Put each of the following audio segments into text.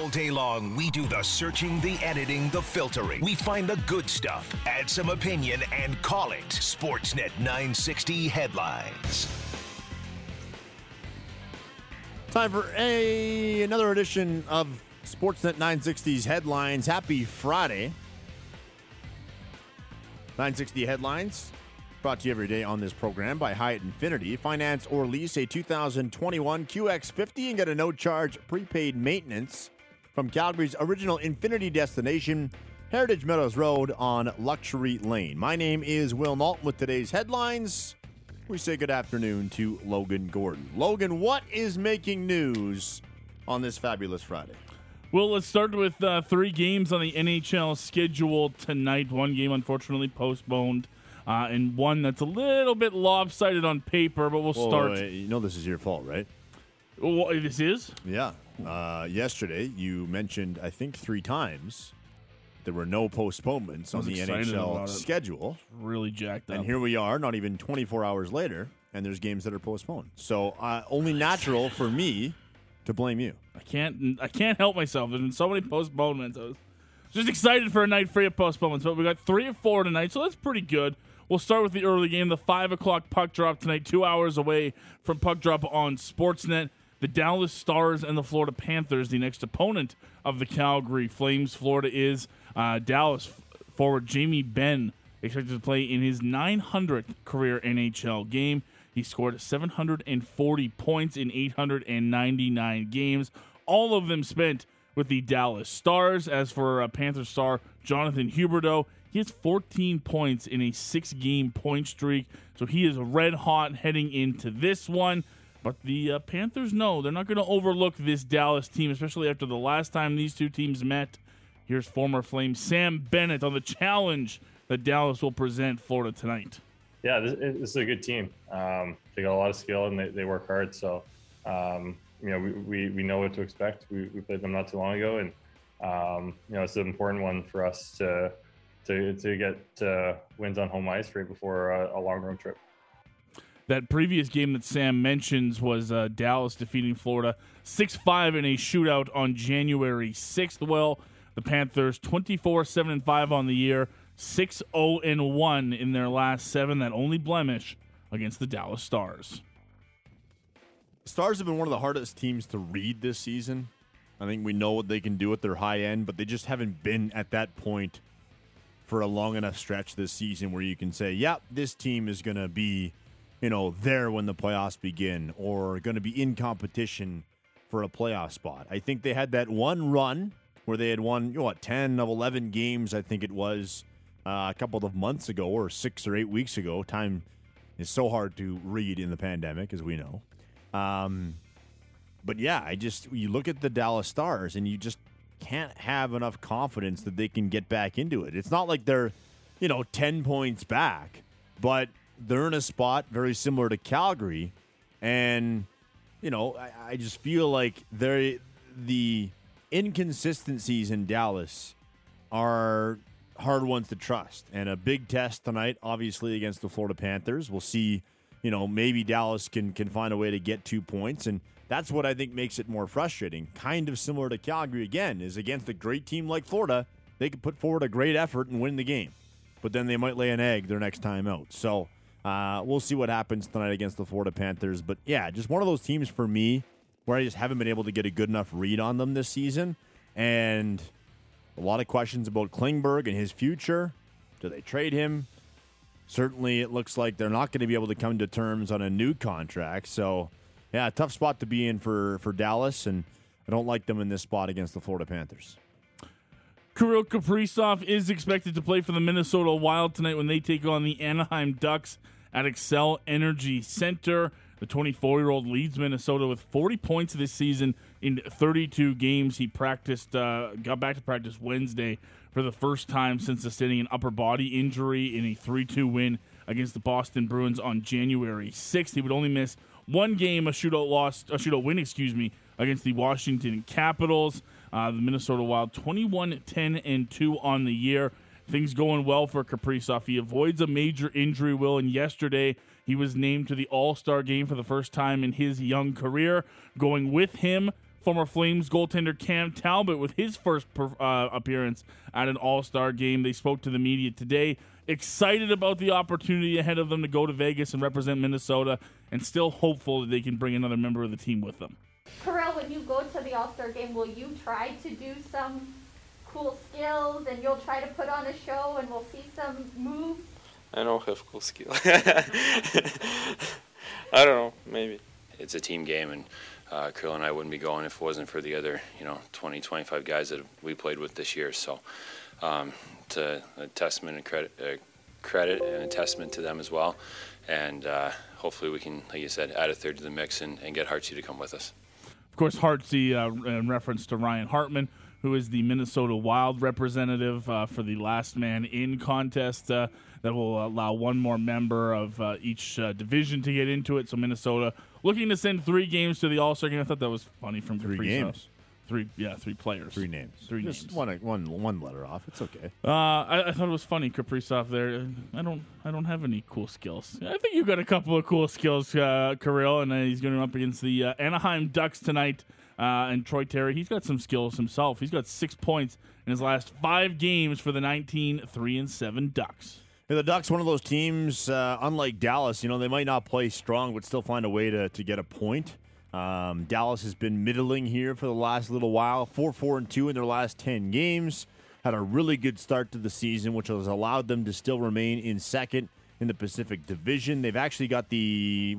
All day long, we do the searching, the editing, the filtering. We find the good stuff, add some opinion, and call it Sportsnet 960 Headlines. Time for another edition of Sportsnet 960's Headlines. Happy Friday. 960 Headlines, brought to you every day on this program by Hyatt Infinity. Finance or lease a 2021 QX50 and get a no-charge prepaid maintenance from Calgary's original Infinity destination, Heritage Meadows Road on Luxury Lane. My name is Will Knowlton with today's headlines. We say good afternoon to Logan Gordon. Logan, what is making news on this fabulous Friday? Well, let's start with 3 games on the NHL schedule tonight. One game, unfortunately, postponed, and one that's a little bit lopsided on paper, but we'll start. You know this is your fault, right? Well, this is? Yeah. Yesterday, you mentioned, I think, 3 times there were no postponements on the NHL schedule. Really jacked up. And here we are, not even 24 hours later, and there's games that are postponed. So only natural for me to blame you. I can't help myself. There's been so many postponements. I was just excited for a night free of postponements, but we got 3 or 4 tonight, so that's pretty good. We'll start with the early game, the 5 o'clock puck drop tonight, 2 hours away from puck drop on Sportsnet. The Dallas Stars and the Florida Panthers, the next opponent of the Calgary Flames. Florida is Dallas forward Jamie Benn, expected to play in his 900th career NHL game. He scored 740 points in 899 games, all of them spent with the Dallas Stars. As for Panther star Jonathan Huberdeau, he has 14 points in a 6-game point streak, so he is red hot heading into this one. But the Panthers know they're not going to overlook this Dallas team, especially after the last time these two teams met. Here's former Flame Sam Bennett on the challenge that Dallas will present Florida tonight. Yeah, this is a good team. They got a lot of skill and they work hard. So, we know what to expect. We played them not too long ago, and it's an important one for us to get wins on home ice right before a long road trip. That previous game that Sam mentions was Dallas defeating Florida 6-5 in a shootout on January 6th. Well, the Panthers 24-7-5 on the year, 6-0-1 in their last 7. That only blemish against the Dallas Stars. Stars have been one of the hardest teams to read this season. I think we know what they can do at their high end, but they just haven't been at that point for a long enough stretch this season where you can say, yeah, this team is going to be there when the playoffs begin, or going to be in competition for a playoff spot. I think they had that one run where they had won, 10 of 11 games, I think it was, a couple of months ago, or 6 or 8 weeks ago. Time is so hard to read in the pandemic, as we know. But yeah, you look at the Dallas Stars, and you just can't have enough confidence that they can get back into it. It's not like they're, 10 points back, but they're in a spot very similar to Calgary, and I just feel like the inconsistencies in Dallas are hard ones to trust, and a big test tonight, obviously, against the Florida Panthers. We'll see, maybe Dallas can find a way to get 2 points, and that's what I think makes it more frustrating. Kind of similar to Calgary again, is against a great team like Florida, they could put forward a great effort and win the game, but then they might lay an egg their next time out. So we'll see what happens tonight against the Florida Panthers. But yeah, just one of those teams for me where I just haven't been able to get a good enough read on them this season. And a lot of questions about Klingberg and his future. Do they trade him? Certainly it looks like they're not going to be able to come to terms on a new contract. So yeah, a tough spot to be in for Dallas, and I don't like them in this spot against the Florida Panthers. Kirill Kaprizov is expected to play for the Minnesota Wild tonight when they take on the Anaheim Ducks at Xcel Energy Center. The 24-year-old leads Minnesota with 40 points this season in 32 games. He got back to practice Wednesday for the first time since sustaining an upper body injury in a 3-2 win against the Boston Bruins on January 6th. He would only miss one game, a shootout win, against the Washington Capitals. The Minnesota Wild 21-10-2 on the year. Things going well for Kaprizov. He avoids a major injury, and yesterday he was named to the All-Star game for the first time in his young career. Going with him Former Flames goaltender Cam Talbot with his first appearance at an All-Star game. They spoke to the media today, excited about the opportunity ahead of them to go to Vegas and represent Minnesota, and still hopeful that they can bring another member of the team with them. Kirill, when you go to the All-Star game, will you try to do some cool skills and you'll try to put on a show and we'll see some moves? I don't have cool skill. I don't know, maybe. It's a team game, and Kirill and I wouldn't be going if it wasn't for the other, 20, 25 guys that we played with this year. So it's a testament and credit and a testament to them as well. And hopefully we can, like you said, add a third to the mix and get Hartsey to come with us. Of course, Hartsey, in reference to Ryan Hartman, who is the Minnesota Wild representative for the last man in contest that will allow one more member of each division to get into it. So Minnesota looking to send 3 games to the All-Star game. I thought that was funny from 3 Kaprizov. games. 3 players. 3 names. 3 Just names. one letter off. It's okay. I thought it was funny, Kaprizov there. I don't have any cool skills. I think you got a couple of cool skills, Kirill, and he's going up against the Anaheim Ducks tonight. And Troy Terry, he's got some skills himself. He's got 6 points in his last 5 games for the 19-3-7 Ducks. Yeah, the Ducks, one of those teams, unlike Dallas, they might not play strong, but still find a way to get a point. Dallas has been middling here for the last little while, 4-4-2 in their last 10 games. Had a really good start to the season, which has allowed them to still remain in second in the Pacific Division. They've actually got the,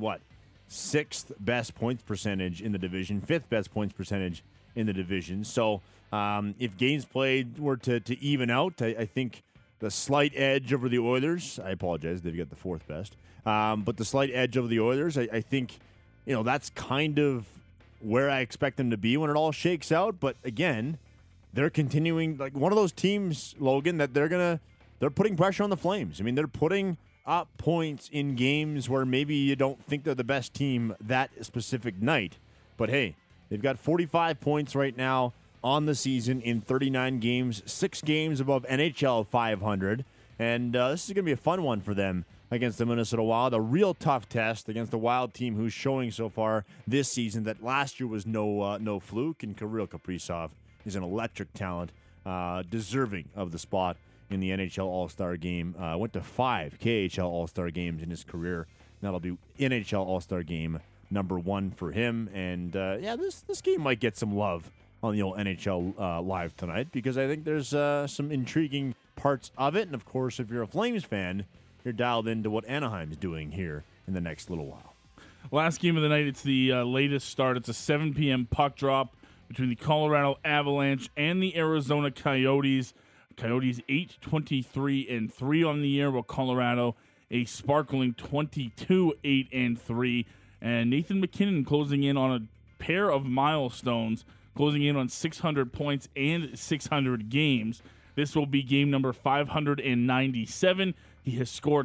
6th best points percentage in the division, 5th best points percentage in the division. So if games played were to even out, I think the slight edge over the Oilers, I apologize, they've got the 4th best, but the slight edge over the Oilers, I think, that's kind of where I expect them to be when it all shakes out. But again, they're continuing, like one of those teams, Logan, that they're putting pressure on the Flames. I mean, they're putting up points in games where maybe you don't think they're the best team that specific night. But hey, they've got 45 points right now on the season in 39 games, 6 games above NHL 500. And this is going to be a fun one for them against the Minnesota Wild. A real tough test against the Wild team who's showing so far this season that last year was no fluke. And Kirill Kaprizov is an electric talent, deserving of the spot in the NHL All-Star game. Went to 5 KHL All-Star games in his career. That'll be NHL All-Star game number 1 for him. And this game might get some love on the old NHL Live tonight because I think there's some intriguing parts of it. And of course, if you're a Flames fan, you're dialed into what Anaheim's doing here in the next little while. Last game of the night, it's the latest start. It's a 7 p.m. puck drop between the Colorado Avalanche and the Arizona Coyotes. Coyotes 8-23-3 on the year, while Colorado a sparkling 22-8-3. And Nathan MacKinnon closing in on a pair of milestones, closing in on 600 points and 600 games. This will be game number 597. He has scored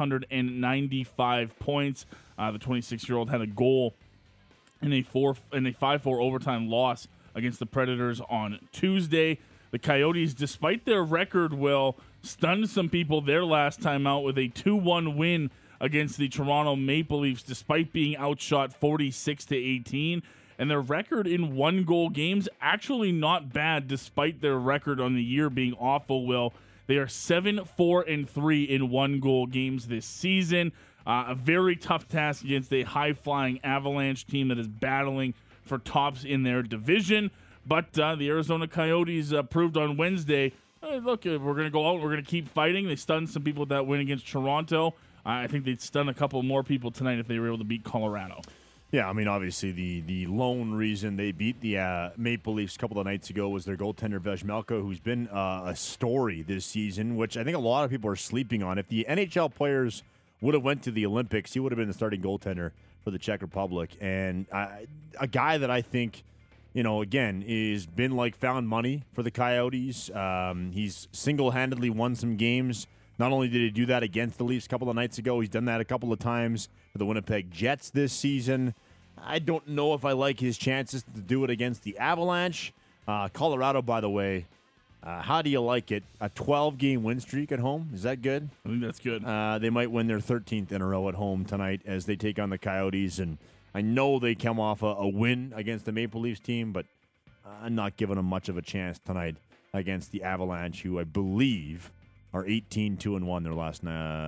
595 points. The 26-year-old had a goal in a 5-4 overtime loss against the Predators on Tuesday. The Coyotes, despite their record, stunned some people their last time out with a 2-1 win against the Toronto Maple Leafs, despite being outshot 46-18. And their record in 1-goal games, actually not bad, despite their record on the year being awful, They are 7-4-3 in 1-goal games this season. A very tough task against a high-flying Avalanche team that is battling for tops in their division. But the Arizona Coyotes proved on Wednesday, look, we're going to go out and we're going to keep fighting. They stunned some people with that win against Toronto. I think they'd stun a couple more people tonight if they were able to beat Colorado. Yeah, I mean, obviously the lone reason they beat the Maple Leafs a couple of nights ago was their goaltender Vejmelka, who's been a story this season, which I think a lot of people are sleeping on. If the NHL players would have went to the Olympics, he would have been the starting goaltender for the Czech Republic. And a guy that I think, again, is been like found money for the Coyotes. He's single-handedly won some games. Not only did he do that against the Leafs a couple of nights ago, he's done that a couple of times for the Winnipeg Jets this season. I don't know if I like his chances to do it against the Avalanche. Colorado, by the way, how do you like it? A 12-game win streak at home? Is that good? I think that's good. They might win their 13th in a row at home tonight as they take on the Coyotes. And I know they come off a win against the Maple Leafs team, but I'm not giving them much of a chance tonight against the Avalanche, who I believe are 18-2-1 their last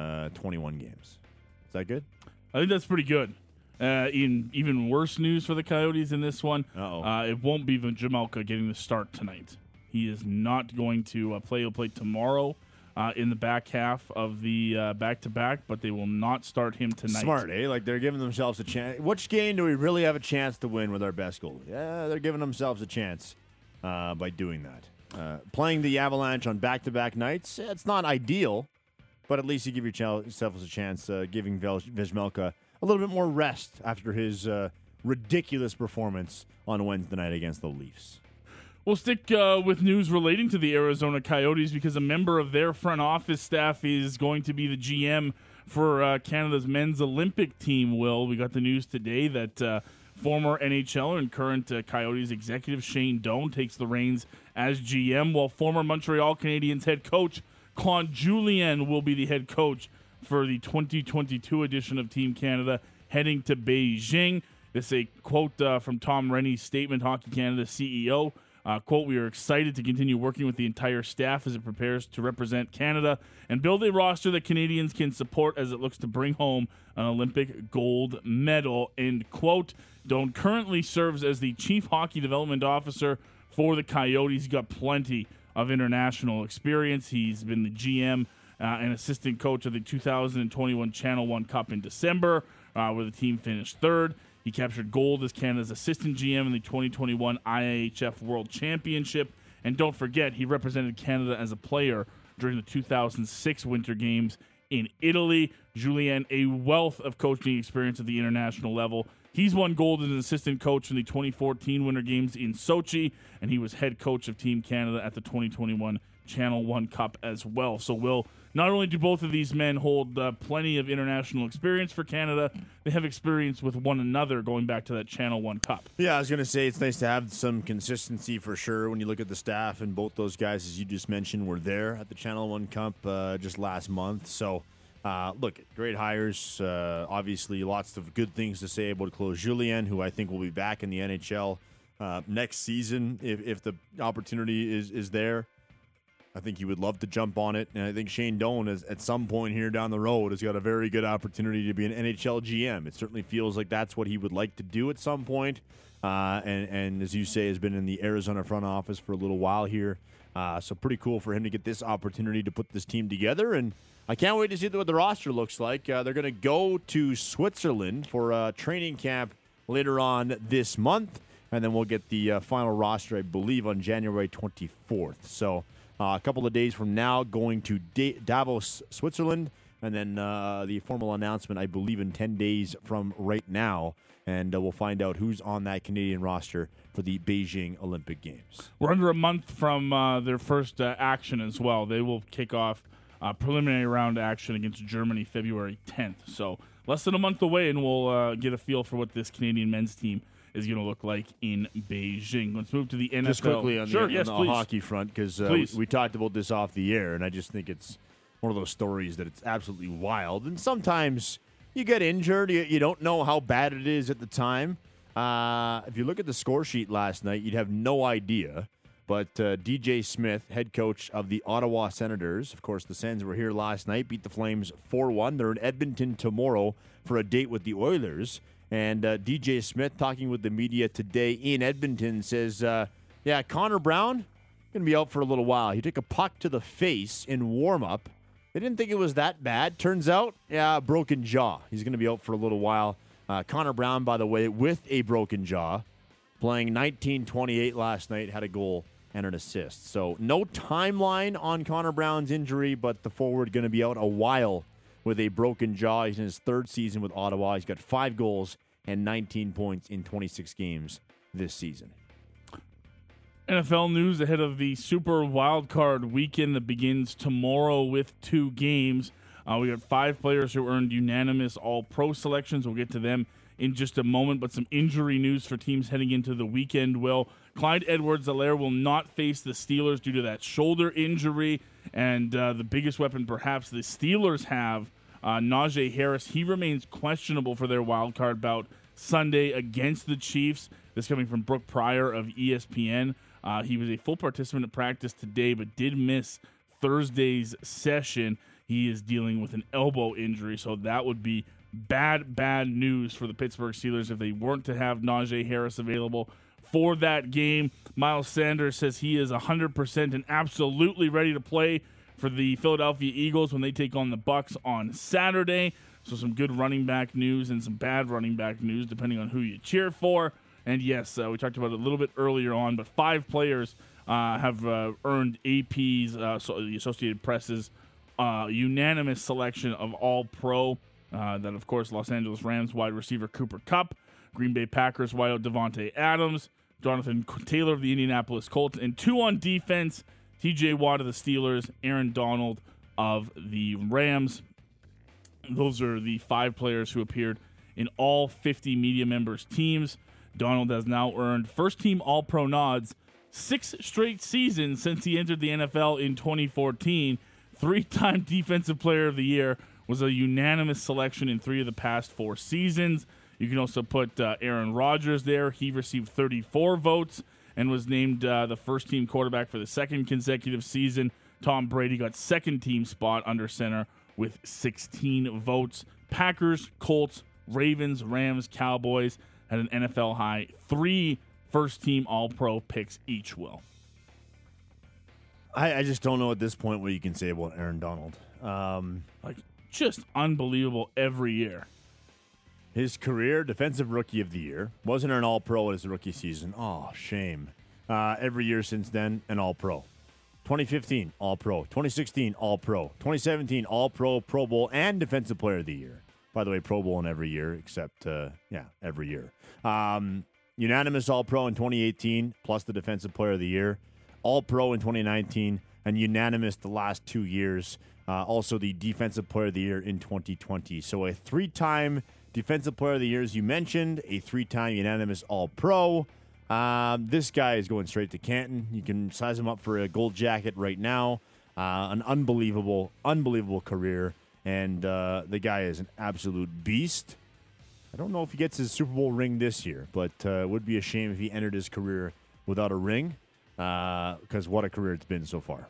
21 games. Is that good? I think that's pretty good. In even worse news for the Coyotes in this one, it won't be Vejmelka getting the start tonight. He is not going to play. He'll play tomorrow in the back half of the back-to-back, but they will not start him tonight. Smart, eh? Like, they're giving themselves a chance. Which game do we really have a chance to win with our best goalie? Yeah, they're giving themselves a chance by doing that. Playing the Avalanche on back-to-back nights, it's not ideal, but at least you give yourself a chance giving Vejmelka a little bit more rest after his ridiculous performance on Wednesday night against the Leafs. We'll stick with news relating to the Arizona Coyotes because a member of their front office staff is going to be the GM for Canada's men's Olympic team, Will. We got the news today that former NHLer and current Coyotes executive Shane Doan takes the reins as GM, while former Montreal Canadiens head coach Claude Julien will be the head coach for the 2022 edition of Team Canada heading to Beijing. This is a quote from Tom Rennie's statement, Hockey Canada CEO. Quote, "We are excited to continue working with the entire staff as it prepares to represent Canada and build a roster that Canadians can support as it looks to bring home an Olympic gold medal," end quote. Doan currently serves as the Chief Hockey Development Officer for the Coyotes. He's got plenty of international experience. He's been the GM and assistant coach of the 2021 Channel 1 Cup in December, where the team finished third. He captured gold as Canada's assistant GM in the 2021 IIHF World Championship. And don't forget, he represented Canada as a player during the 2006 Winter Games in Italy. Julien, a wealth of coaching experience at the international level. He's won gold as an assistant coach in the 2014 Winter Games in Sochi, and he was head coach of Team Canada at the 2021 Channel 1 Cup as well. So, Will, not only do both of these men hold plenty of international experience for Canada, they have experience with one another going back to that Channel 1 Cup. Yeah, I was going to say it's nice to have some consistency for sure when you look at the staff, and both those guys, as you just mentioned, were there at the Channel 1 Cup just last month. So, look, great hires. Obviously, lots of good things to say about Claude Julien, who I think will be back in the NHL next season if the opportunity is there. I think he would love to jump on it, and I think Shane Doan, at some point here down the road, has got a very good opportunity to be an NHL GM. It certainly feels like that's what he would like to do at some point, and as you say, has been in the Arizona front office for a little while here. So pretty cool for him to get this opportunity to put this team together, and I can't wait to see what the roster looks like. They're going to go to Switzerland for a training camp later on this month, and then we'll get the final roster, I believe, on January 24th. So a couple of days from now, going to Davos, Switzerland, and then the formal announcement, I believe, in 10 days from right now. And we'll find out who's on that Canadian roster for the Beijing Olympic Games. We're under a month from their first action as well. They will kick off preliminary round action against Germany February 10th. So less than a month away, and we'll get a feel for what this Canadian men's team is going to look like in Beijing. Let's move to the NFL. Just quickly on the the hockey front, because we talked about this off the air, and I just think it's one of those stories that it's absolutely wild. And sometimes you get injured. You don't know how bad it is at the time. If you look at the score sheet last night, you'd have no idea. But DJ Smith, head coach of the Ottawa Senators, of course, the Sens were here last night, beat the Flames 4-1. They're in Edmonton tomorrow for a date with the Oilers. And DJ Smith, talking with the media today in Edmonton, says, Connor Brown going to be out for a little while. He took a puck to the face in warm-up. They didn't think it was that bad. Turns out, broken jaw. He's going to be out for a little while. Connor Brown, by the way, with a broken jaw, playing 19-28 last night, had a goal and an assist. So no timeline on Connor Brown's injury, but the forward going to be out a while with a broken jaw. He's in his third season with Ottawa. He's got 5 goals and 19 points in 26 games this season. NFL news ahead of the Super Wildcard weekend that begins tomorrow with 2 games. We got 5 players who earned unanimous All-Pro selections. We'll get to them in just a moment, but some injury news for teams heading into the weekend. Clyde Edwards-Helaire will not face the Steelers due to that shoulder injury, and the biggest weapon perhaps the Steelers have, Najee Harris, he remains questionable for their wildcard bout Sunday against the Chiefs. This coming from Brooke Pryor of ESPN. He was a full participant at practice today, but did miss Thursday's session. He is dealing with an elbow injury, so that would be bad news for the Pittsburgh Steelers if they weren't to have Najee Harris available for that game. Miles Sanders says he is 100% and absolutely ready to play for the Philadelphia Eagles when they take on the Bucs on Saturday. So some good running back news and some bad running back news, depending on who you cheer for. And yes, we talked about it a little bit earlier on, but 5 players have earned AP's, so the Associated Press's unanimous selection of All-Pro. That, of course, Los Angeles Rams wide receiver Cooper Kupp, Green Bay Packers wideout Devontae Adams, Jonathan Taylor of the Indianapolis Colts, and 2 on defense, TJ Watt of the Steelers, Aaron Donald of the Rams. Those are the 5 players who appeared in all 50 media members' teams. Donald has now earned first-team All-Pro nods 6 straight seasons since he entered the NFL in 2014. 3-time Defensive Player of the Year, was a unanimous selection in 3 of the past 4 seasons. You can also put Aaron Rodgers there. He received 34 votes and was named the first-team quarterback for the 2nd consecutive season. Tom Brady got 2nd-team spot under center with 16 votes. Packers, Colts, Ravens, Rams, Cowboys had an NFL high 3 first-team All-Pro picks each, Will. I just don't know at this point what you can say about Aaron Donald. Just unbelievable every year. His career, Defensive Rookie of the Year. Wasn't an All-Pro in his rookie season. Oh, shame. Every year since then, an All-Pro. 2015, All-Pro. 2016, All-Pro. 2017, All-Pro, Pro Bowl, and Defensive Player of the Year. By the way, Pro Bowl in every year, except, every year. Unanimous All-Pro in 2018, plus the Defensive Player of the Year. All-Pro in 2019, and unanimous the last 2 years. Also the Defensive Player of the Year in 2020. So a 3-time Defensive Player of the Year, as you mentioned, a 3-time unanimous All-Pro. This guy is going straight to Canton. You can size him up for a gold jacket right now. An unbelievable career. And the guy is an absolute beast. I don't know if he gets his Super Bowl ring this year, but it would be a shame if he entered his career without a ring, because what a career it's been so far.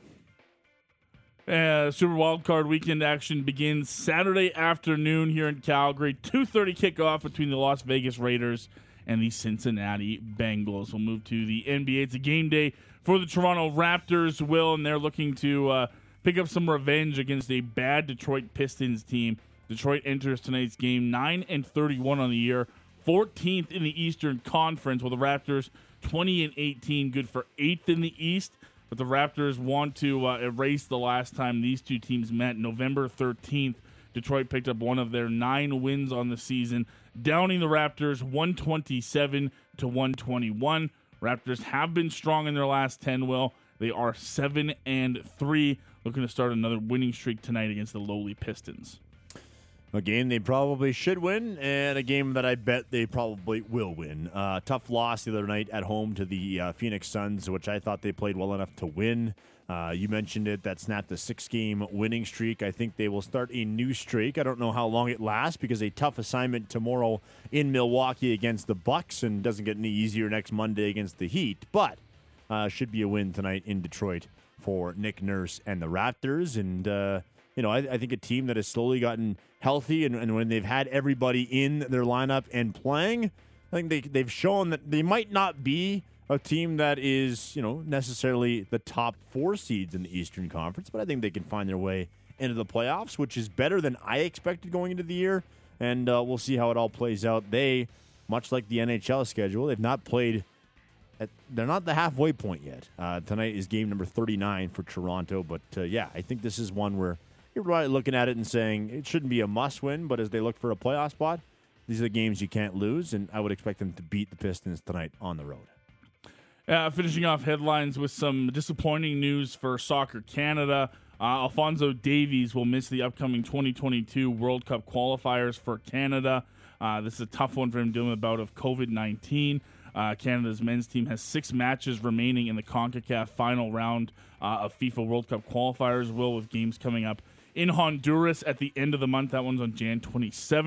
Super Wildcard Weekend action begins Saturday afternoon here in Calgary. 2:30 kickoff between the Las Vegas Raiders and the Cincinnati Bengals. We'll move to the NBA. It's a game day for the Toronto Raptors, Will, and they're looking to pick up some revenge against a bad Detroit Pistons team. Detroit enters tonight's game 9-31 on the year, 14th in the Eastern Conference, while the Raptors 20-18, good for 8th in the East. But the Raptors want to erase the last time these two teams met, November 13th. Detroit picked up one of their 9 wins on the season, downing the Raptors 127-121. Raptors have been strong in their last 10, Will. They are 7-3, looking to start another winning streak tonight against the lowly Pistons. A game they probably should win, and a game that I bet they probably will win. Tough loss the other night at home to the Phoenix Suns, which I thought they played well enough to win. You mentioned it. That snapped the 6-game winning streak. I think they will start a new streak. I don't know how long it lasts, because a tough assignment tomorrow in Milwaukee against the Bucks, and doesn't get any easier next Monday against the Heat. But should be a win tonight in Detroit for Nick Nurse and the Raptors. And I think a team that has slowly gotten healthy, and when they've had everybody in their lineup and playing, I think they've shown that they might not be a team that is, necessarily the top 4 seeds in the Eastern Conference, but I think they can find their way into the playoffs, which is better than I expected going into the year, and we'll see how it all plays out. They, much like the NHL schedule, they've not played they're not the halfway point yet. Tonight is game number 39 for Toronto, but I think this is one where you're right looking at it and saying it shouldn't be a must-win, but as they look for a playoff spot, these are the games you can't lose, and I would expect them to beat the Pistons tonight on the road. Finishing off headlines with some disappointing news for Soccer Canada. Alphonso Davies will miss the upcoming 2022 World Cup qualifiers for Canada. This is a tough one for him, dealing with a bout of COVID-19. Canada's men's team has 6 matches remaining in the CONCACAF final round of FIFA World Cup qualifiers, with games coming up in Honduras at the end of the month. That one's on Jan 27th.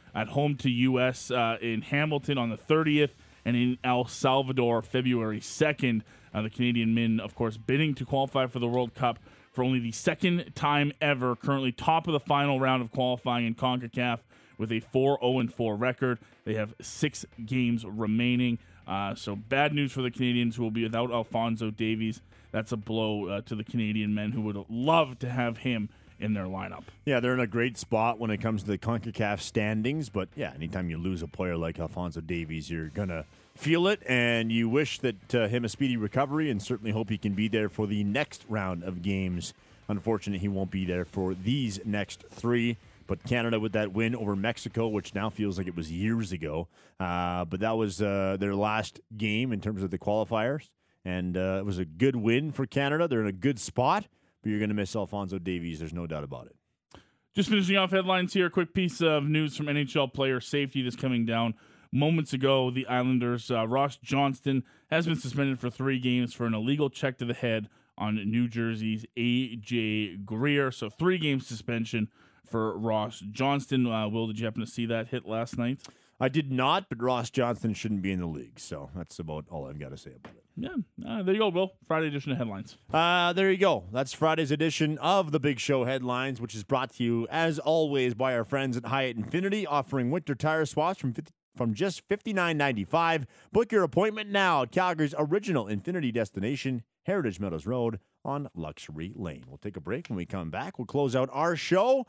at home to U.S. In Hamilton on the 30th and in El Salvador February 2nd. The Canadian men, of course, bidding to qualify for the World Cup for only the second time ever, currently top of the final round of qualifying in CONCACAF with a 4-0-4 record. They have 6 games remaining. So bad news for the Canadians, who will be without Alphonso Davies. That's a blow to the Canadian men, who would love to have him in their lineup. Yeah, they're in a great spot when it comes to the CONCACAF standings, but yeah, anytime you lose a player like Alphonso Davies, you're going to feel it, and you wish that him a speedy recovery, and certainly hope he can be there for the next round of games. Unfortunately, he won't be there for these next 3, but Canada with that win over Mexico, which now feels like it was years ago, but that was their last game in terms of the qualifiers, and it was a good win for Canada. They're in a good spot, but you're going to miss Alphonso Davies. There's no doubt about it. Just finishing off headlines here. A quick piece of news from NHL player safety that's coming down moments ago. The Islanders' Ross Johnston has been suspended for 3 games for an illegal check to the head on New Jersey's A.J. Greer. So 3 game suspension for Ross Johnston. Will, did you happen to see that hit last night? I did not, but Ross Johnston shouldn't be in the league, so that's about all I've got to say about it. Yeah, there you go, Will. Friday edition of Headlines. There you go. That's Friday's edition of the Big Show Headlines, which is brought to you, as always, by our friends at Hyatt Infinity, offering winter tire swaps from just $59.95. Book your appointment now at Calgary's original Infinity destination, Heritage Meadows Road on Luxury Lane. We'll take a break. When we come back, we'll close out our show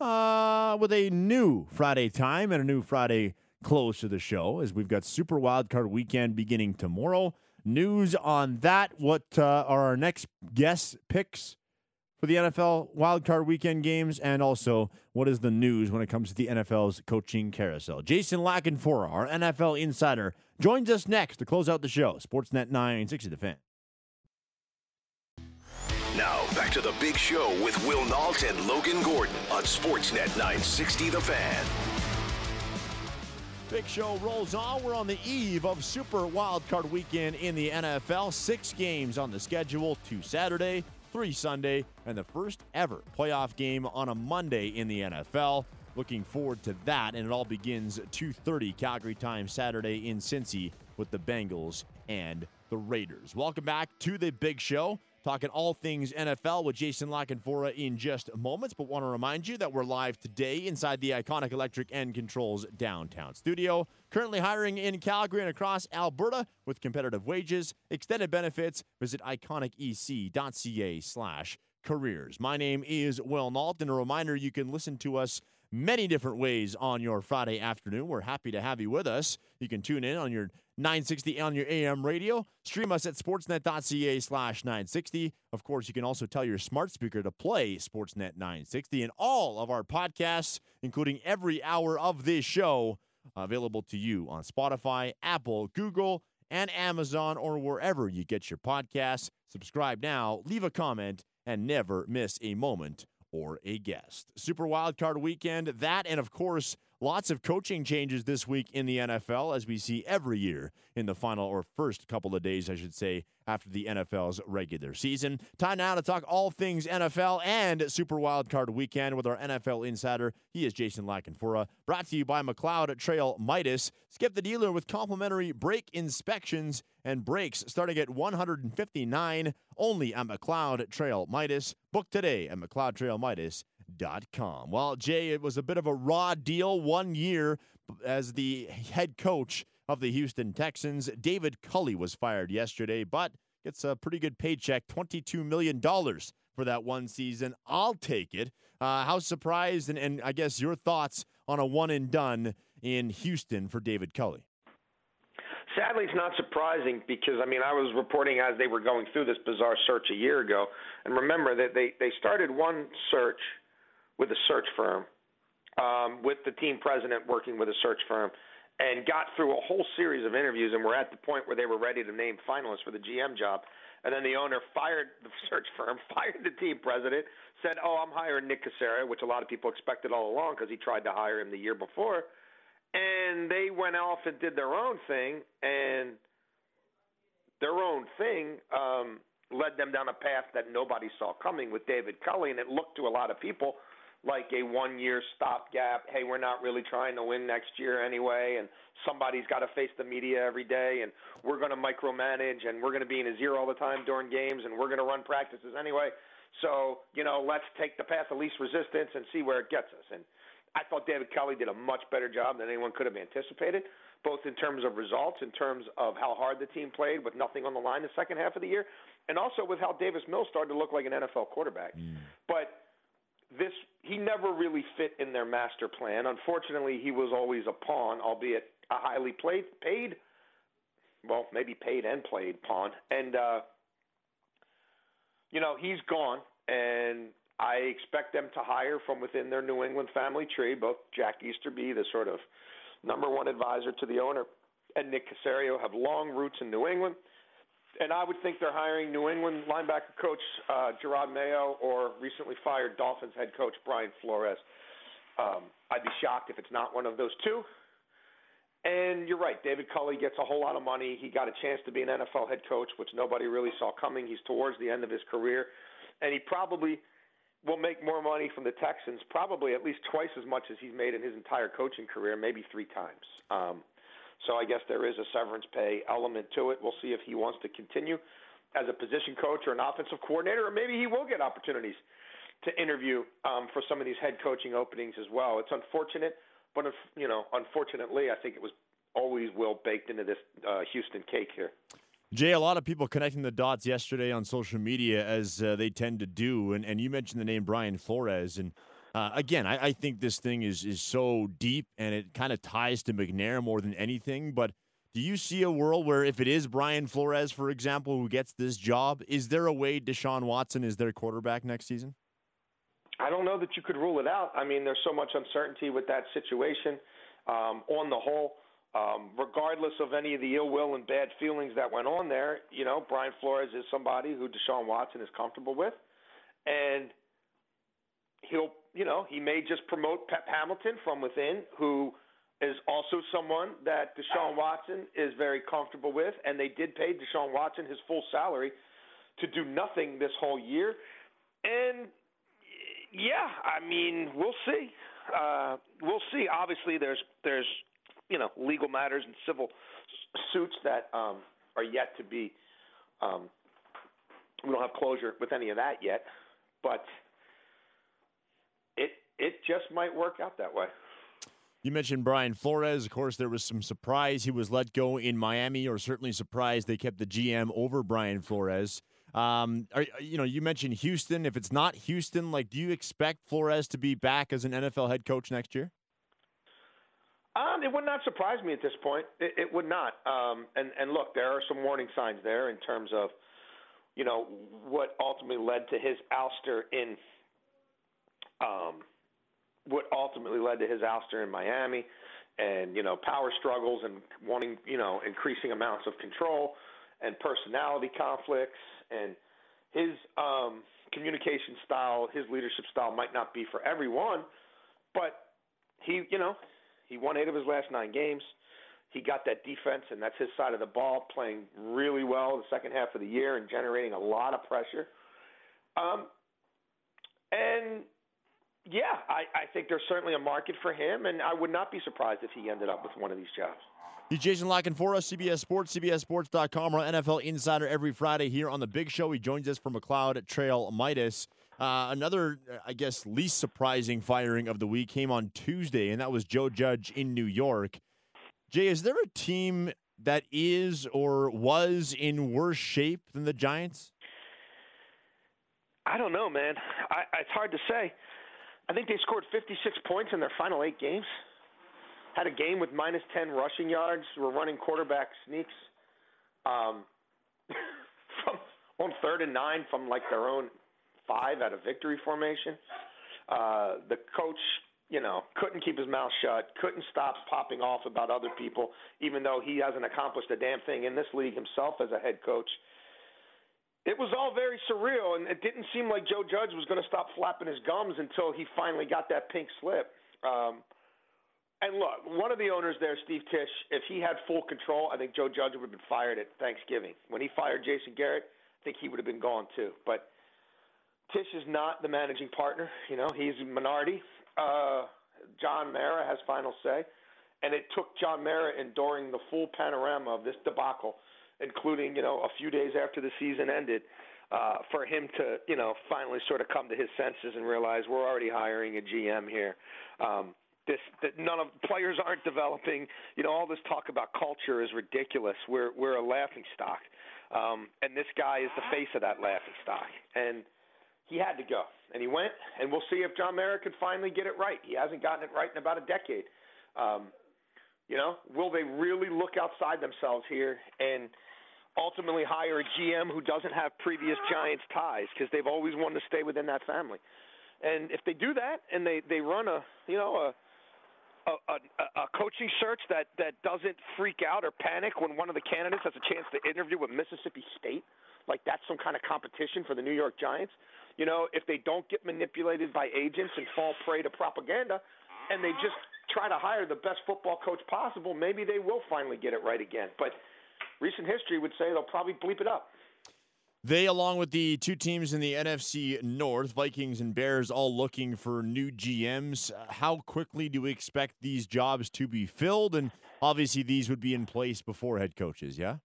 with a new Friday time and a new Friday close to the show, as we've got Super Wildcard Weekend beginning tomorrow. News on that. What are our next guest picks for the NFL Wildcard Weekend games? And also, what is the news when it comes to the NFL's coaching carousel? Jason Lackenfora, our NFL insider, joins us next to close out the show. Sportsnet 960 The Fan. Now, back to the Big Show with Will Nault and Logan Gordon on Sportsnet 960 The Fan. Big Show rolls on. We're on the eve of Super Wildcard Weekend in the NFL. 6 games on the schedule, 2 Saturday, 3 Sunday, and the first ever playoff game on a Monday in the NFL. Looking forward to that, and it all begins at 2:30 Calgary time Saturday in Cincy with the Bengals and the Raiders. Welcome back to the Big Show. Talking all things NFL with Jason Lackenfora in just moments, but want to remind you that we're live today inside the iconic Electric End Controls downtown studio. Currently hiring in Calgary and across Alberta with competitive wages, extended benefits. Visit iconicec.ca/careers. My name is Will Nault, and a reminder, you can listen to us many different ways on your Friday afternoon. We're happy to have you with us. You can tune in on your 960 on your AM radio. Stream us at sportsnet.ca/960. Of course, you can also tell your smart speaker to play Sportsnet 960, and all of our podcasts, including every hour of this show, available to you on Spotify, Apple, Google, and Amazon, or wherever you get your podcasts. Subscribe now, leave a comment, and never miss a moment or a guest. Super Wildcard Weekend, that, and of course, lots of coaching changes this week in the NFL, as we see every year in the final, or first couple of days, I should say, after the NFL's regular season. Time now to talk all things NFL and Super Wildcard Weekend with our NFL insider. He is Jason Lackenfora, brought to you by McLeod Trail Midas. Skip the dealer with complimentary brake inspections and brakes starting at $159, only at McLeod Trail Midas. Book today at McLeodTrailMidas.com. Well, Jay, it was a bit of a raw deal. 1 year as the head coach of the Houston Texans. David Culley was fired yesterday, but gets a pretty good paycheck, $22 million for that one season. I'll take it. How surprised, and I guess your thoughts on a one and done in Houston for David Culley? Sadly, it's not surprising because, I was reporting as they were going through this bizarre search a year ago. And remember that they started one search with a search firm, with the team president working with a search firm, and got through a whole series of interviews and were at the point where they were ready to name finalists for the GM job. And then the owner fired the search firm, fired the team president, said, I'm hiring Nick Cassera, which a lot of people expected all along because he tried to hire him the year before. And they went off and did their own thing, and their own thing led them down a path that nobody saw coming with David Culley, and it looked to a lot of people like a one-year stopgap. Hey, we're not really trying to win next year anyway, and somebody's got to face the media every day, and we're going to micromanage, and we're going to be in his ear all the time during games, and we're going to run practices anyway. So, let's take the path of least resistance and see where it gets us. And I thought David Kelly did a much better job than anyone could have anticipated, both in terms of results, in terms of how hard the team played with nothing on the line the second half of the year, and also with how Davis Mills started to look like an NFL quarterback. But he never really fit in their master plan. Unfortunately, he was always a pawn, albeit a highly paid, well, maybe paid and played pawn. And, he's gone, and I expect them to hire from within their New England family tree, both Jack Easterby, the sort of number one advisor to the owner, and Nick Caserio have long roots in New England. And I would think they're hiring New England linebacker coach Gerard Mayo or recently fired Dolphins head coach Brian Flores. I'd be shocked if it's not one of those two. And you're right, David Culley gets a whole lot of money. He got a chance to be an NFL head coach, which nobody really saw coming. He's towards the end of his career. And he probably will make more money from the Texans, probably at least twice as much as he's made in his entire coaching career, maybe 3 times. So I guess there is a severance pay element to it. We'll see if he wants to continue as a position coach or an offensive coordinator, or maybe he will get opportunities to interview for some of these head coaching openings as well. It's unfortunate, but unfortunately, I think it was always well baked into this Houston cake here. Jay, a lot of people connecting the dots yesterday on social media, as they tend to do, and you mentioned the name Brian Flores, and again, I think this thing is so deep, and it kind of ties to McNair more than anything, but do you see a world where if it is Brian Flores, for example, who gets this job, is there a way Deshaun Watson is their quarterback next season? I don't know that you could rule it out. I mean, there's so much uncertainty with that situation. On the whole, regardless of any of the ill will and bad feelings that went on there, Brian Flores is somebody who Deshaun Watson is comfortable with, and he may just promote Pep Hamilton from within, who is also someone that Deshaun Watson is very comfortable with, and they did pay Deshaun Watson his full salary to do nothing this whole year. And yeah, I mean, we'll see. We'll see. Obviously, there's legal matters and civil suits that are yet to be. We don't have closure with any of that yet, but it just might work out that way. You mentioned Brian Flores. Of course, there was some surprise he was let go in Miami, or certainly surprised they kept the GM over Brian Flores. You mentioned Houston. If it's not Houston, do you expect Flores to be back as an NFL head coach next year? It would not surprise me at this point. It would not. And look, there are some warning signs there in terms of, what ultimately led to his ouster in Miami, and power struggles and wanting increasing amounts of control and personality conflicts, and his communication style, his leadership style might not be for everyone, but he won 8 of his last 9 games. He got that defense, and that's his side of the ball, playing really well the second half of the year and generating a lot of pressure. I think there's certainly a market for him, and I would not be surprised if he ended up with one of these jobs. He's Jason La Canfora, CBS Sports, CBSSports.com. We're NFL Insider every Friday here on The Big Show. He joins us from McLeod at Trail Midas. Another, least surprising firing of the week came on Tuesday, and that was Joe Judge in New York. Jay, is there a team that is or was in worse shape than the Giants? I don't know, man. It's hard to say. I think they scored 56 points in their final 8 games. Had a game with minus 10 rushing yards. Were running quarterback sneaks from on 3rd and 9 from their own 5 at a victory formation. The coach, couldn't keep his mouth shut. Couldn't stop popping off about other people, even though he hasn't accomplished a damn thing in this league himself as a head coach. It was all very surreal, and it didn't seem like Joe Judge was going to stop flapping his gums until he finally got that pink slip. And look, one of the owners there, Steve Tisch, if he had full control, I think Joe Judge would have been fired at Thanksgiving. When he fired Jason Garrett, I think he would have been gone too. But Tisch is not the managing partner. You know, he's a minority. John Mara has final say. And it took John Mara enduring the full panorama of this debacle, including, a few days after the season ended, for him to, finally sort of come to his senses and realize we're already hiring a GM here. That none of players aren't developing. All this talk about culture is ridiculous. We're a laughing stock, and this guy is the face of that laughing stock. And he had to go, and he went. And we'll see if John Mara can finally get it right. He hasn't gotten it right in about a decade. Will they really look outside themselves here and ultimately hire a GM who doesn't have previous Giants ties because they've always wanted to stay within that family? And if they do that and they run a coaching search that doesn't freak out or panic when one of the candidates has a chance to interview with Mississippi State, like that's some kind of competition for the New York Giants, if they don't get manipulated by agents and fall prey to propaganda and they just try to hire the best football coach possible, maybe they will finally get it right again. But recent history would say they'll probably bleep it up. They, along with the two teams in the NFC North, Vikings and Bears, all looking for new GMs. How quickly do we expect these jobs to be filled? And obviously these would be in place before head coaches, yeah?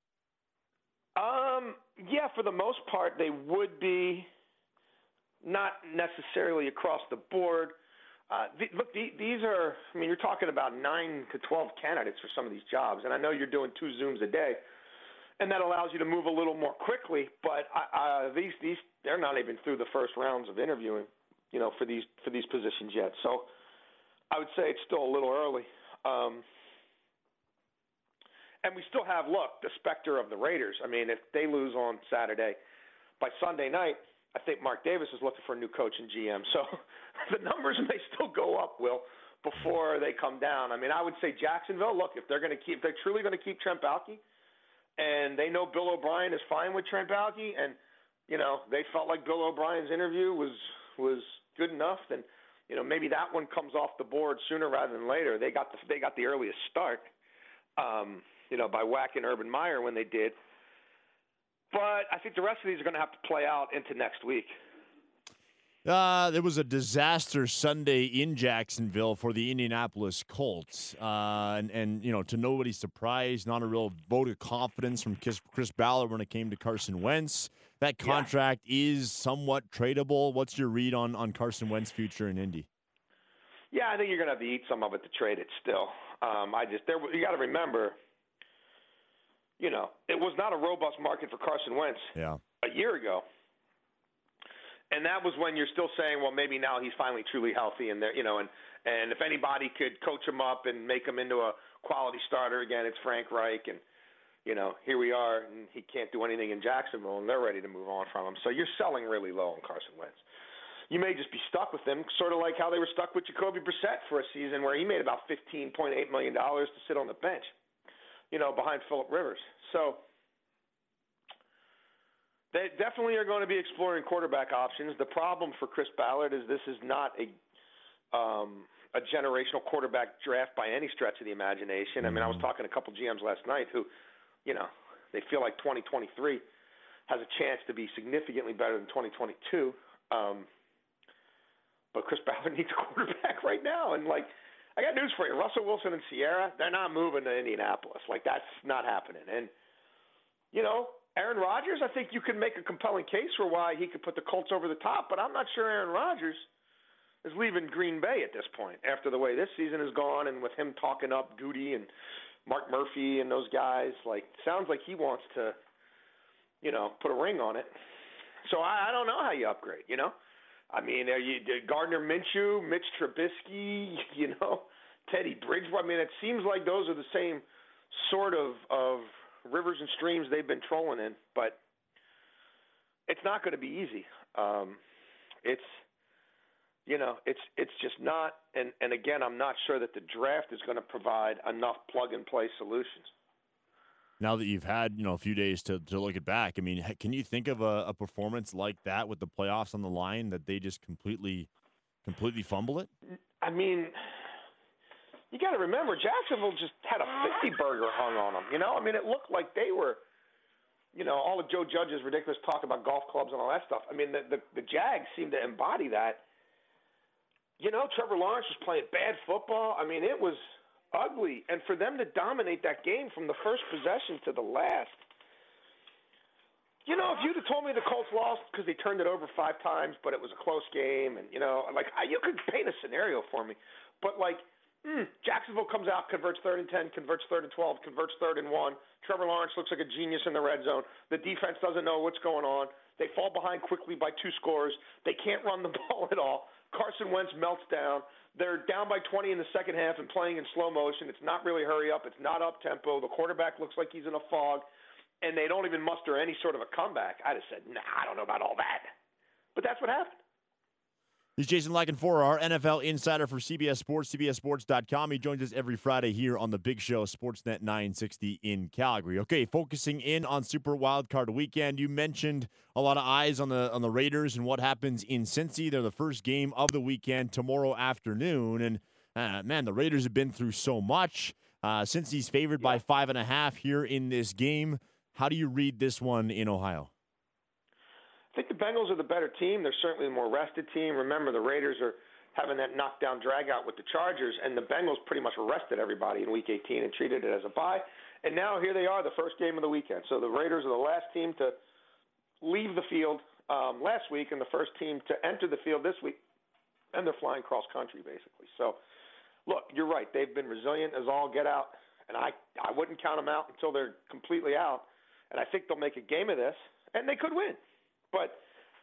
Yeah, for the most part, they would be, not necessarily across the board. These are, you're talking about 9 to 12 candidates for some of these jobs. And I know you're doing 2 Zooms a day, and that allows you to move a little more quickly. But these they're not even through the first rounds of interviewing, for these positions yet. So I would say it's still a little early. And we still have, the specter of the Raiders. If they lose on Saturday, by Sunday night, I think Mark Davis is looking for a new coach and GM. So the numbers may still go up, Will, before they come down. I would say Jacksonville, if they're truly going to keep Trent Baalke, and they know Bill O'Brien is fine with Trent Baalke, and, they felt like Bill O'Brien's interview was good enough, then, maybe that one comes off the board sooner rather than later. They got the earliest start, by whacking Urban Meyer when they did. But I think the rest of these are going to have to play out into next week. There was a disaster Sunday in Jacksonville for the Indianapolis Colts. And to nobody's surprise, not a real vote of confidence from Chris Ballard when it came to Carson Wentz. That contract is somewhat tradable. What's your read on Carson Wentz's future in Indy? Yeah, I think you're going to have to eat some of it to trade it still. You got to remember, it was not a robust market for Carson Wentz a year ago. And that was when you're still saying, well, maybe now he's finally truly healthy, and and if anybody could coach him up and make him into a quality starter again, it's Frank Reich, and here we are, and he can't do anything in Jacksonville, and they're ready to move on from him. So you're selling really low on Carson Wentz. You may just be stuck with him, sort of like how they were stuck with Jacoby Brissett for a season where he made about $15.8 million to sit on the bench, behind Phillip Rivers. So they definitely are going to be exploring quarterback options. The problem for Chris Ballard is this is not a generational quarterback draft by any stretch of the imagination. I was talking to a couple GMs last night who, they feel like 2023 has a chance to be significantly better than 2022. But Chris Ballard needs a quarterback right now. And, I got news for you. Russell Wilson and Sierra, they're not moving to Indianapolis. That's not happening. And, Aaron Rodgers, I think you can make a compelling case for why he could put the Colts over the top, but I'm not sure Aaron Rodgers is leaving Green Bay at this point after the way this season has gone, and with him talking up Goody and Mark Murphy and those guys. Sounds like he wants to, put a ring on it. So I don't know how you upgrade, are you Gardner Minshew, Mitch Trubisky, Teddy Bridgewater? It seems like those are the same sort of rivers and streams they've been trolling in, but it's not going to be easy. It's just not, and again, I'm not sure that the draft is going to provide enough plug-and-play solutions. Now that you've had, a few days to look it back, can you think of a performance like that with the playoffs on the line that they just completely fumble it? You got to remember, Jacksonville just had a 50-burger hung on them. It looked like they were all of Joe Judge's ridiculous talk about golf clubs and all that stuff. I mean, the Jags seem to embody that. Trevor Lawrence was playing bad football. I mean, it was ugly. And for them to dominate that game from the first possession to the last, if you'd have told me the Colts lost because they turned it over 5 times, but it was a close game, and, you could paint a scenario for me. But, Jacksonville comes out, converts 3rd and 10, converts 3rd and 12, converts 3rd and 1. Trevor Lawrence looks like a genius in the red zone. The defense doesn't know what's going on. They fall behind quickly by 2 scores. They can't run the ball at all. Carson Wentz melts down. They're down by 20 in the second half and playing in slow motion. It's not really hurry up. It's not up tempo. The quarterback looks like he's in a fog, and they don't even muster any sort of a comeback. I just said, I don't know about all that. But that's what happened. He's Jason Lockenfora, our NFL insider for CBS Sports, CBSSports.com. He joins us every Friday here on the Big Show, Sportsnet 960 in Calgary. Okay, focusing in on Super Wildcard Weekend, you mentioned a lot of eyes on the Raiders and what happens in Cincy. They're the first game of the weekend tomorrow afternoon. And, man, the Raiders have been through so much. Cincy's favored by 5.5 here in this game. How do you read this one in Ohio? I think the Bengals are the better team. They're certainly the more rested team. Remember, the Raiders are having that knockdown drag-out with the Chargers, and the Bengals pretty much arrested everybody in Week 18 and treated it as a bye. And now here they are, the first game of the weekend. So the Raiders are the last team to leave the field last week and the first team to enter the field this week, and they're flying cross-country, basically. So, look, you're right. They've been resilient as all get out, and I wouldn't count them out until they're completely out. And I think they'll make a game of this, and they could win. But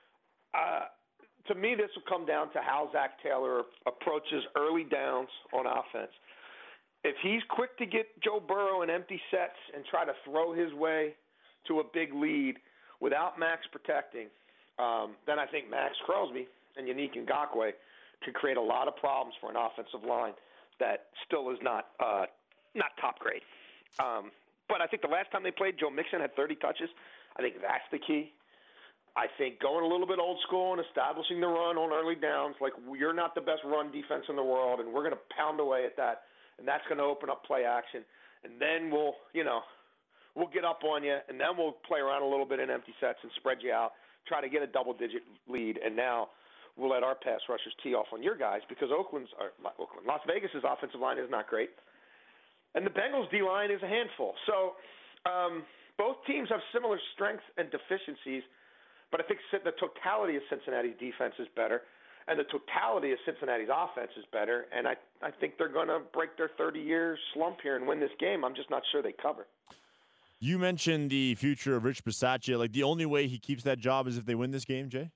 to me, this will come down to how Zach Taylor approaches early downs on offense. If he's quick to get Joe Burrow in empty sets and try to throw his way to a big lead without Max protecting, then I think Max Crosby and Yannick Ngakoue could create a lot of problems for an offensive line that still is not top grade. But I think the last time they played, Joe Mixon had 30 touches. I think that's the key. I think going a little bit old school and establishing the run on early downs, like you're not the best run defense in the world, and we're going to pound away at that, and that's going to open up play action. And then we'll get up on you, and then we'll play around a little bit in empty sets and spread you out, try to get a double-digit lead, and now we'll let our pass rushers tee off on your guys because Las Vegas's offensive line is not great, and the Bengals' D-line is a handful. So both teams have similar strengths and deficiencies. But I think the totality of Cincinnati's defense is better, and the totality of Cincinnati's offense is better, and I think they're going to break their 30-year slump here and win this game. I'm just not sure they cover. You mentioned the future of Rich Bisaccia. Like, the only way he keeps that job is if they win this game, Jay?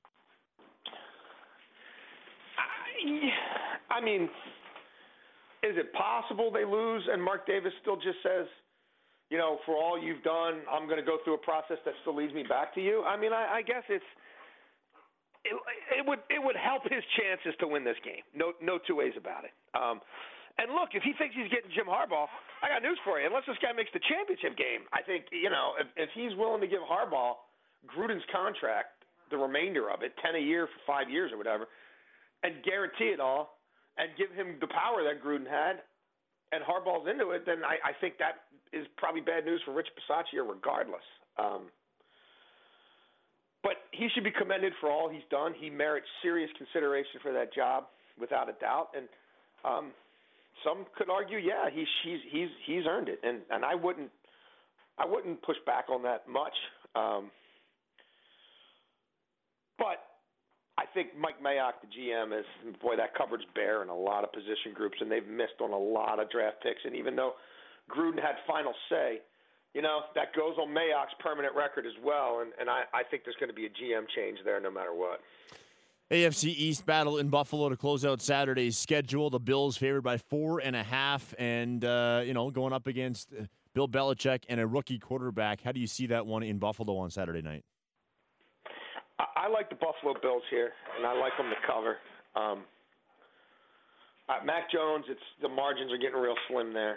I mean, is it possible they lose and Mark Davis still just says, for all you've done, I'm going to go through a process that still leads me back to you? I mean, I guess it would help his chances to win this game. No two ways about it. And look, if he thinks he's getting Jim Harbaugh, I got news for you. Unless this guy makes the championship game, I think, if he's willing to give Harbaugh Gruden's contract, the remainder of it, 10 a year for 5 years or whatever, and guarantee it all, and give him the power that Gruden had, and Harbaugh's into it, then I think that is probably bad news for Rich Bisaccia regardless. But he should be commended for all he's done. He merits serious consideration for that job, without a doubt. And some could argue, he's earned it, and I wouldn't push back on that much. But I think Mike Mayock, the GM, that cupboard's bare in a lot of position groups, and they've missed on a lot of draft picks. And even though Gruden had final say, that goes on Mayock's permanent record as well. And I think there's going to be a GM change there no matter what. AFC East battle in Buffalo to close out Saturday's schedule. The Bills favored by 4.5, and going up against Bill Belichick and a rookie quarterback. How do you see that one in Buffalo on Saturday night? I like the Buffalo Bills here, and I like them to cover. Mac Jones, the margins are getting real slim there.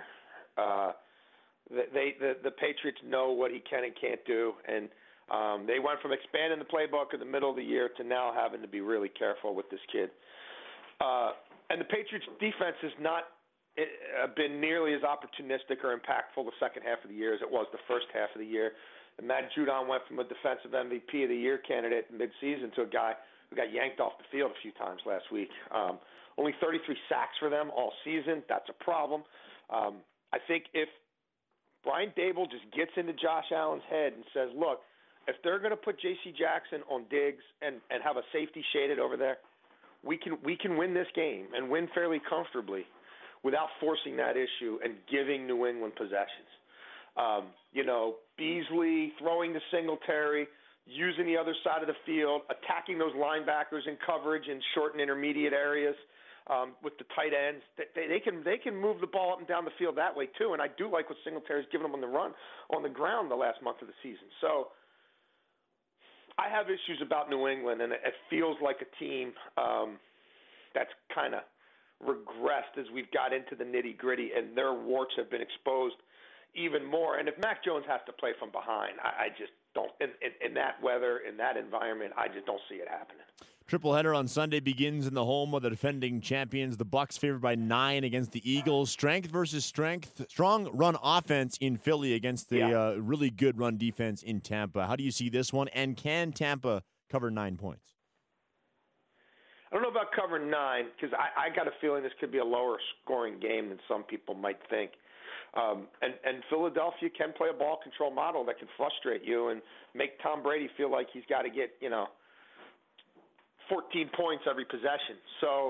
The Patriots know what he can and can't do, and they went from expanding the playbook in the middle of the year to now having to be really careful with this kid. And the Patriots' defense has not been nearly as opportunistic or impactful the second half of the year as it was the first half of the year. And Matt Judon went from a defensive MVP of the year candidate mid-season to a guy who got yanked off the field a few times last week. Only 33 sacks for them all season. That's a problem. I think if Brian Daboll just gets into Josh Allen's head and says, look, if they're going to put J.C. Jackson on Diggs and have a safety shaded over there, we can win this game and win fairly comfortably without forcing that issue and giving New England possessions. Beasley throwing to Singletary, using the other side of the field, attacking those linebackers in coverage in short and intermediate areas with the tight ends. They can move the ball up and down the field that way too. And I do like what Singletary's given them on the run on the ground the last month of the season. So I have issues about New England, and it feels like a team that's kind of regressed as we've got into the nitty-gritty, and their warts have been exposed even more. And if Mac Jones has to play from behind, I just don't. In that weather, in that environment, I just don't see it happening. Tripleheader on Sunday begins in the home of the defending champions. The Bucs favored by 9 against the Eagles. Strength versus strength. Strong run offense in Philly against the really good run defense in Tampa. How do you see this one? And can Tampa cover 9 points? I don't know about covering 9 because I got a feeling this could be a lower scoring game than some people might think. And Philadelphia can play a ball control model that can frustrate you and make Tom Brady feel like he's got to get, 14 points every possession. So,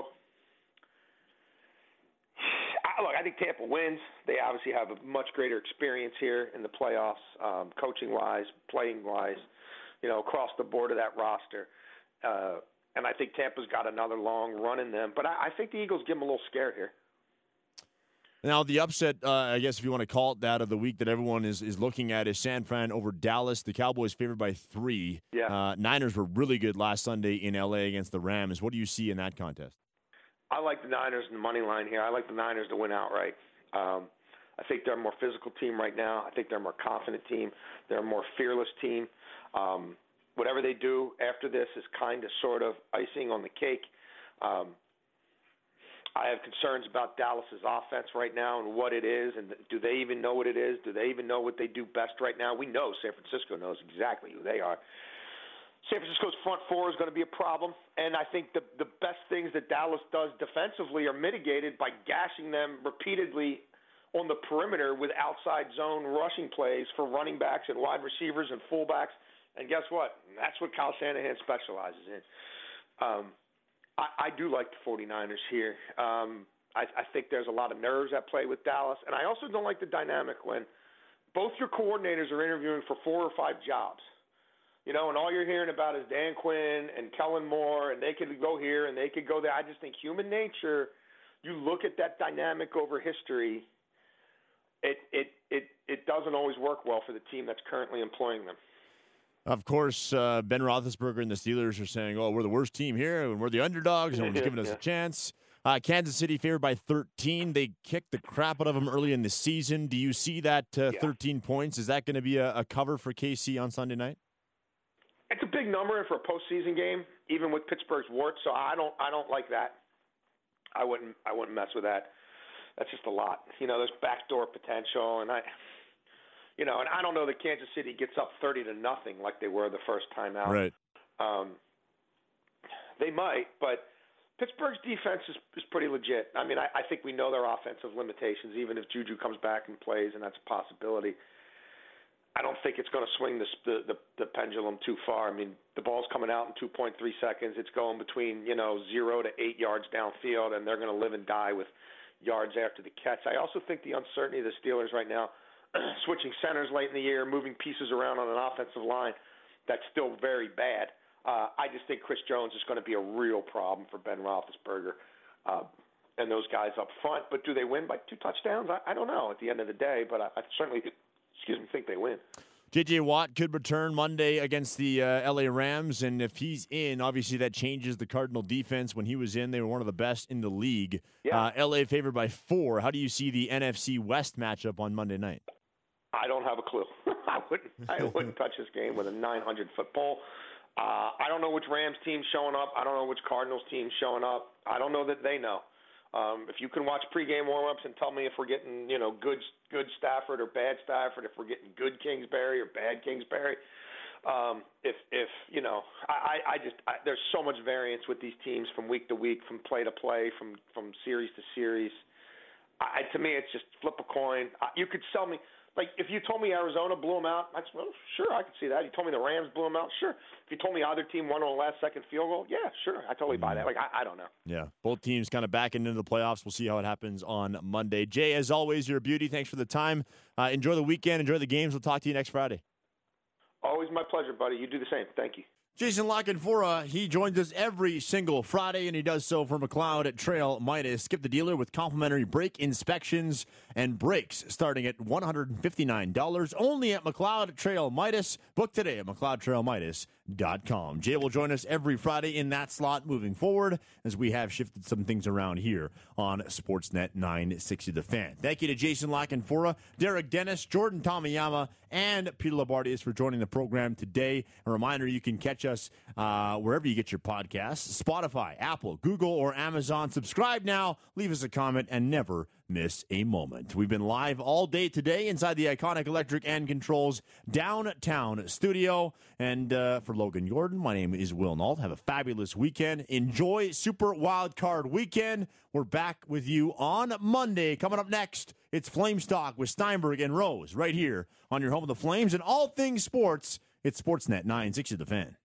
I think Tampa wins. They obviously have a much greater experience here in the playoffs, coaching-wise, playing-wise, across the board of that roster. And I think Tampa's got another long run in them. But I think the Eagles give them a little scared here. Now, the upset, I guess if you want to call it that, of the week that everyone is looking at is San Fran over Dallas. The Cowboys favored by 3. Yeah. Niners were really good last Sunday in L.A. against the Rams. What do you see in that contest? I like the Niners in the money line here. I like the Niners to win outright. I think they're a more physical team right now. I think they're a more confident team. They're a more fearless team. Whatever they do after this is kind of sort of icing on the cake. I have concerns about Dallas's offense right now and what it is, and do they even know what it is? Do they even know what they do best right now? We know San Francisco knows exactly who they are. San Francisco's front four is going to be a problem, and I think the best things that Dallas does defensively are mitigated by gashing them repeatedly on the perimeter with outside zone rushing plays for running backs and wide receivers and fullbacks. And guess what? That's what Kyle Shanahan specializes in. I do like the 49ers here. I think there's a lot of nerves at play with Dallas. And I also don't like the dynamic when both your coordinators are interviewing for 4 or 5 jobs. And all you're hearing about is Dan Quinn and Kellen Moore, and they could go here and they could go there. I just think human nature, you look at that dynamic over history, it doesn't always work well for the team that's currently employing them. Of course, Ben Roethlisberger and the Steelers are saying, we're the worst team here, and we're the underdogs, and no one's giving us a chance. Kansas City favored by 13. They kicked the crap out of them early in the season. Do you see that 13 points? Is that going to be a cover for KC on Sunday night? It's a big number for a postseason game, even with Pittsburgh's warts, so I don't like that. I wouldn't mess with that. That's just a lot. There's backdoor potential, and and I don't know that Kansas City gets up 30-0 like they were the first time out. Right. They might, but Pittsburgh's defense is pretty legit. I mean, I think we know their offensive limitations, even if Juju comes back and plays, and that's a possibility. I don't think it's going to swing the pendulum too far. I mean, the ball's coming out in 2.3 seconds. It's going between 0 to 8 yards downfield, and they're going to live and die with yards after the catch. I also think the uncertainty of the Steelers right now, switching centers late in the year, moving pieces around on an offensive line that's still very bad. I just think Chris Jones is going to be a real problem for Ben Roethlisberger and those guys up front. But do they win by 2 touchdowns? I don't know at the end of the day, but I certainly think they win. J.J. Watt could return Monday against the L.A. Rams, and if he's in, obviously that changes the Cardinal defense. When he was in, they were one of the best in the league. Yeah. L.A. favored by 4. How do you see the NFC West matchup on Monday night? I don't have a clue. I wouldn't touch this game with a 900-foot pole. I don't know which Rams team's showing up. I don't know which Cardinals team's showing up. I don't know that they know. If you can watch pregame warm-ups and tell me if we're getting, good Stafford or bad Stafford, if we're getting good Kingsbury or bad Kingsbury, there's so much variance with these teams from week to week, from play to play, from series to series. To me, it's just flip a coin. You could sell me. Like, if you told me Arizona blew them out, sure, I could see that. You told me the Rams blew them out, sure. If you told me either team won on a last-second field goal, yeah, sure, I totally buy that. Like, I don't know. Yeah, both teams kind of backing into the playoffs. We'll see how it happens on Monday. Jay, as always, you're a beauty. Thanks for the time. Enjoy the weekend. Enjoy the games. We'll talk to you next Friday. Always my pleasure, buddy. You do the same. Thank you. Jason La Canfora, he joins us every single Friday, and he does so for McLeod at Trail Midas. Skip the dealer with complimentary brake inspections and brakes starting at $159 only at McLeod at Trail Midas. Book today at McLeodTrailMidas.com. Jay will join us every Friday in that slot moving forward as we have shifted some things around here on Sportsnet 960 The Fan. Thank you to Jason La Canfora, Derek Dennis, Jordan Tamayama, and Peter Labardius for joining the program today. A reminder, you can catch us wherever you get your podcasts, Spotify, Apple, Google, or Amazon. Subscribe now, leave us a comment, and never miss a moment. We've been live all day today inside the iconic Electric and Controls downtown studio. And for Logan Jordan, my name is Will Nault. Have a fabulous weekend. Enjoy Super Wild Card Weekend. We're back with you on Monday. Coming up next, it's Flames Talk with Steinberg and Rose right here on your home of the Flames and all things sports. It's Sportsnet 960 The Fan.